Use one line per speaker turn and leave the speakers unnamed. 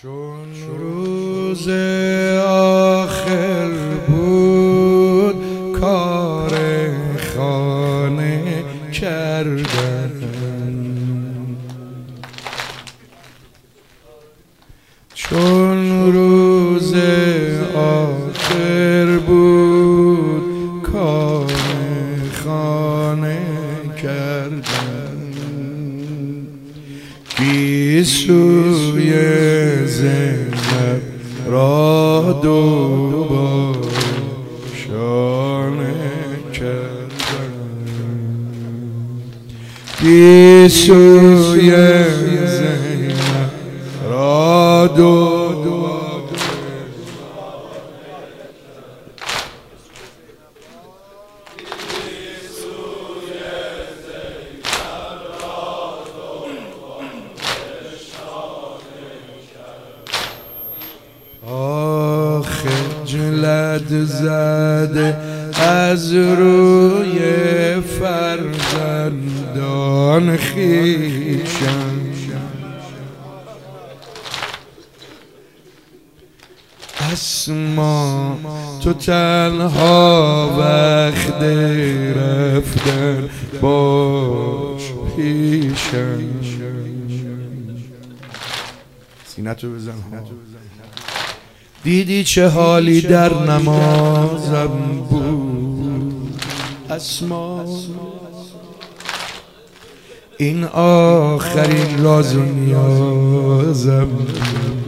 چون روز آخر بود کار خانه کردن، چون روز آخر بود کار خانه کردن، گیسوی زینب را دوباره شانه کردن، گیسوی زینب را دوباره خجلت زده از روی فرزندان خویشم، اسما تو تنها وقت رفتن باش پیشم. سینتو بزن. دیدی چه حالی در نمازم بود اسما، این آخرین راز و نیازم بود.